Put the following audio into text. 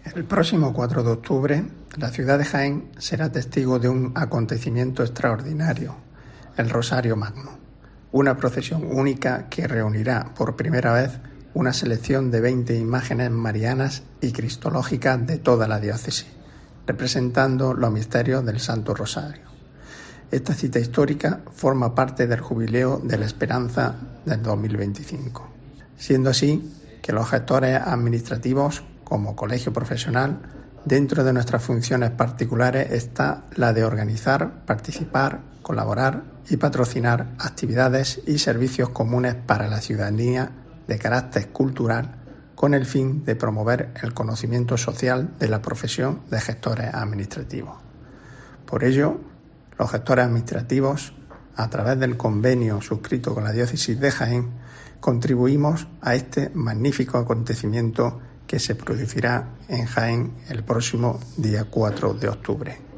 El próximo 4 de octubre, la ciudad de Jaén será testigo de un acontecimiento extraordinario, el Rosario Magno, una procesión única que reunirá por primera vez una selección de 20 imágenes marianas y cristológicas de toda la diócesis, representando los misterios del Santo Rosario. Esta cita histórica forma parte del Jubileo de la Esperanza del 2025, siendo así que los gestores administrativos, como colegio profesional, dentro de nuestras funciones particulares está la de organizar, participar, colaborar y patrocinar actividades y servicios comunes para la ciudadanía de carácter cultural con el fin de promover el conocimiento social de la profesión de gestores administrativos. Por ello, los gestores administrativos, a través del convenio suscrito con la diócesis de Jaén, contribuimos a este magnífico acontecimiento que se producirá en Jaén el próximo día 4 de octubre.